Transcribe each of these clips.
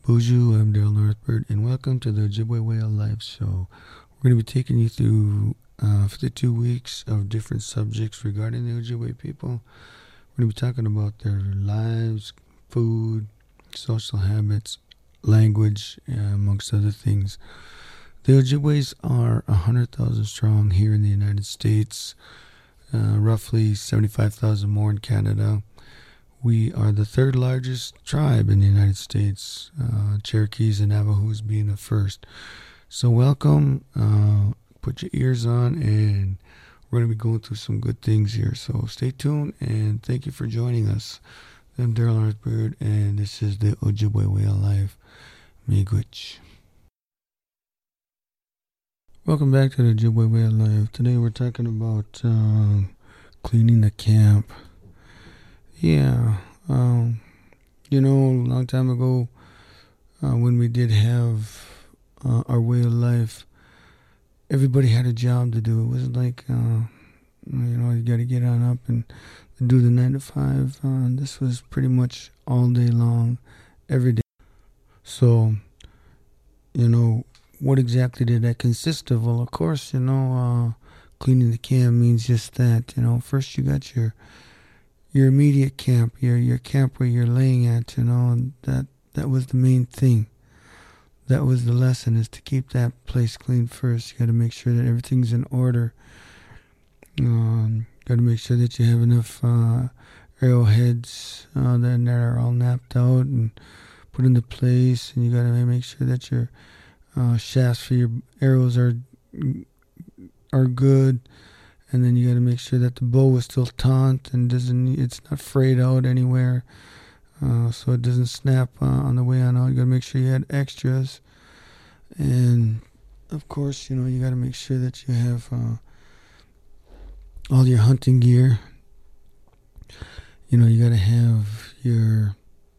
Bonjour, I'm Daryl Northbird, and welcome to the Ojibwe Way of Life show. We're going to be taking you through 52 weeks of different subjects regarding the Ojibwe people. We're going to be talking about their lives, food, social habits, language, amongst other things. The Ojibways are 100,000 strong here in the United States, roughly 75,000 more in Canada. We are the third largest tribe in the United States, Cherokees and Navajos being the first. So welcome, put your ears on, and we're going to be going through some good things here. So stay tuned, and thank you for joining us. I'm Daryl Northbird, and this is the Ojibwe Way of Life. Miigwech. Welcome back to the Ojibwe Way of Life. Today we're talking about cleaning the camp. Yeah, a long time ago, when we did have our way of life, everybody had a job to do. It wasn't like, you got to get on up and do the 9 to 5. This was pretty much all day long, every day. So, what exactly did that consist of? Well, of course, cleaning the camp means just that. First you got your immediate camp, your camp where you're laying at, and that was the main thing. That was the lesson, is to keep that place clean first. You got to make sure that everything's in order. Got to make sure that you have enough arrowheads that are all napped out and put into place, and you got to make sure that your shafts for your arrows are good. And then you got to make sure that the bow is still taut and it's not frayed out anywhere, so it doesn't snap on the way on out. You got to make sure you had extras, and of course, you got to make sure that you have all your hunting gear. You got to have your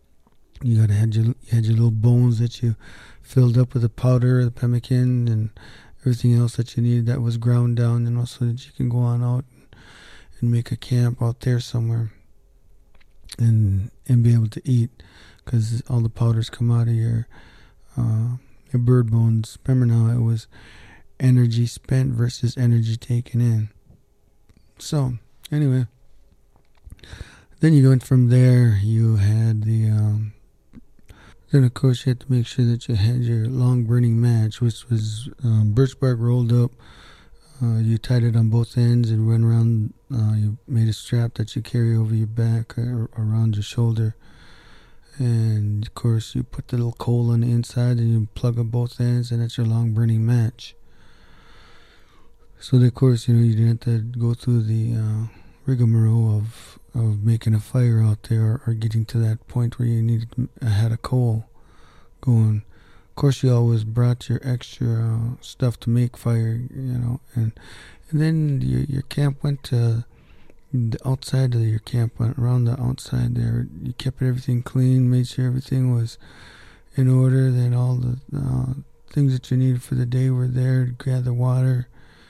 little bones that you filled up with the powder, the pemmican, and everything else that you needed that was ground down, so that you can go on out and make a camp out there somewhere and be able to eat, because all the powders come out of your bird bones. Remember now, it was energy spent versus energy taken in. So anyway, then you went from there. You had then, of course, you had to make sure that you had your long burning match, which was birch bark rolled up. You tied it on both ends and went around. You made a strap that you carry over your back or around your shoulder. And, of course, you put the little coal on the inside and you plug up both ends, and that's your long burning match. So, of course, you didn't have to go through the rigmarole of making a fire out there or getting to that point where you had a coal going. Of course, you always brought your extra stuff to make fire, and then your camp went to the outside of your camp, went around the outside there. You kept everything clean, made sure everything was in order. Then all the things that you needed for the day were there to gather water,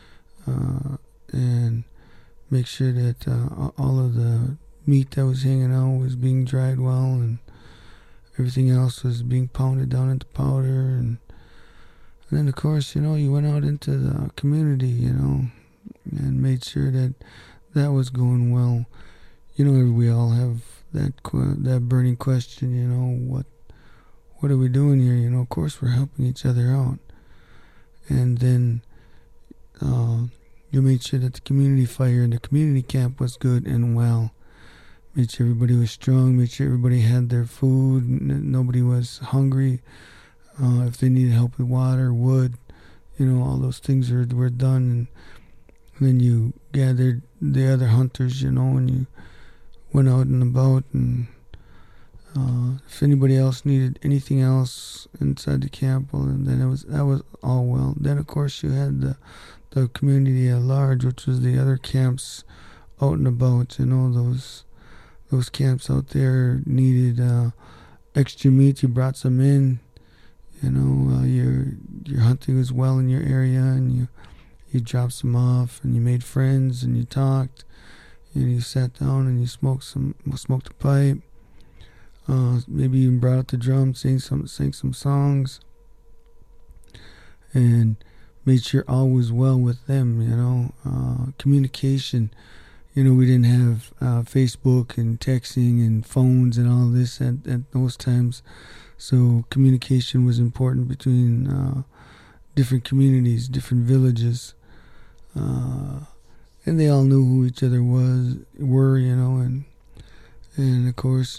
and make sure that all of the meat that was hanging out was being dried well, and everything else was being pounded down into powder. And then, of course, you went out into the community, and made sure that was going well. We all have that burning question, what are we doing here? Of course, we're helping each other out. And then you made sure that the community fire and the community camp was good and well. Made sure everybody was strong. Made sure everybody had their food. Nobody was hungry. If they needed help with water, wood, all those things were done. And then you gathered the other hunters, and you went out and about. And if anybody else needed anything else inside the camp, well, then that was all well. Then, of course, you had the community at large, which was the other camps out and about. Those camps out there needed extra meat. You brought some in. Your hunting was well in your area, and you dropped some off, and you made friends, and you talked, and you sat down and you smoked a pipe. Maybe even brought out the drums, sang some songs, and made sure all was well with them. Communication. We didn't have Facebook and texting and phones and all this at those times. So communication was important between different communities, different villages. And they all knew who each other were, and of course,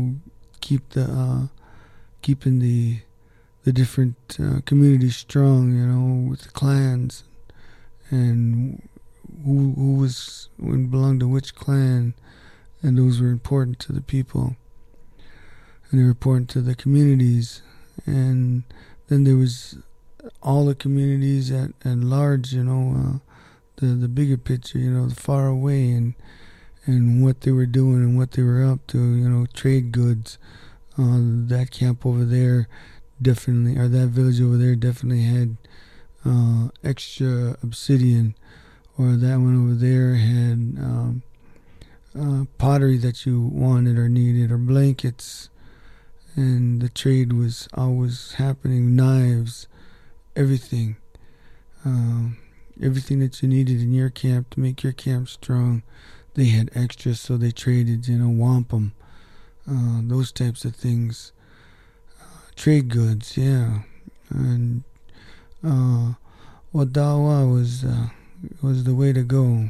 keeping the different communities strong, with the clans and who belonged to which clan, and those were important to the people, and they were important to the communities. And then there was all the communities at large, the bigger picture, the far away, and what they were doing and what they were up to, trade goods. That camp over there definitely, or that village over there definitely had extra obsidian, or that one over there had pottery that you wanted or needed, or blankets, and the trade was always happening, knives, everything. Everything that you needed in your camp to make your camp strong, they had extras, so they traded, wampum, those types of things, trade goods, yeah. And Wadawa was the way to go,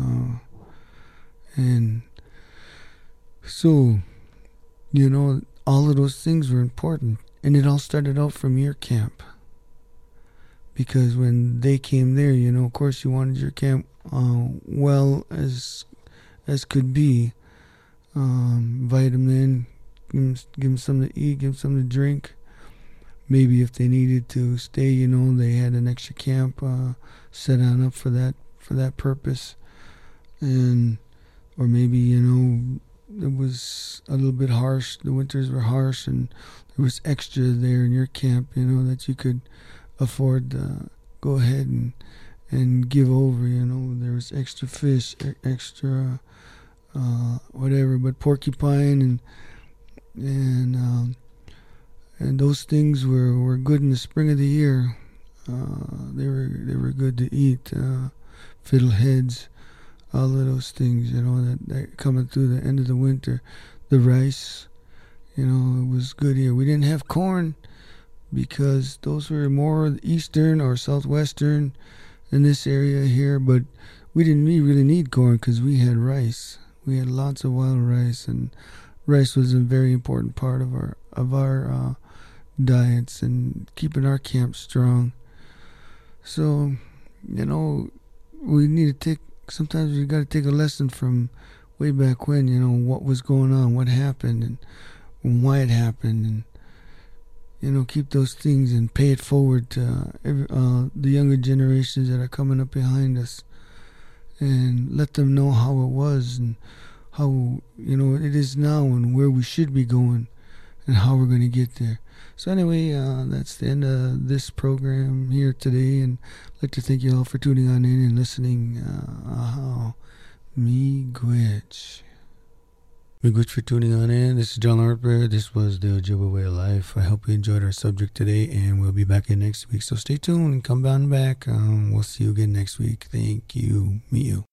and so all of those things were important, and it all started out from your camp. Because when they came there, of course you wanted your camp well as could be. Invite them in, give them something to eat, give them something to drink. Maybe if they needed to stay, they had an extra camp set on up for that purpose. And or maybe it was a little bit harsh. The winters were harsh, and there was extra there in your camp, that you could afford to go ahead and give over. There was extra fish, extra whatever, but porcupine and those things were good in the spring of the year. They were good to eat. Fiddleheads, all of those things, that coming through the end of the winter. The rice, it was good here. We didn't have corn, because those were more eastern or southwestern in this area here, but we didn't really need corn because we had rice. We had lots of wild rice, and rice was a very important part of our diets and keeping our camp strong. So, we need to sometimes we got to take a lesson from way back when, what was going on, what happened, and why it happened, and keep those things and pay it forward to the younger generations that are coming up behind us, and let them know how it was and how it is now, and where we should be going and how we're going to get there. So anyway, that's the end of this program here today, and I'd like to thank you all for tuning on in and listening. Miigwech. Miigwech for tuning on in. This is John Harper. This was the Ojibwe Way of Life. I hope you enjoyed our subject today, and we'll be back in next week. So stay tuned and come on back. We'll see you again next week. Thank you. Meet you.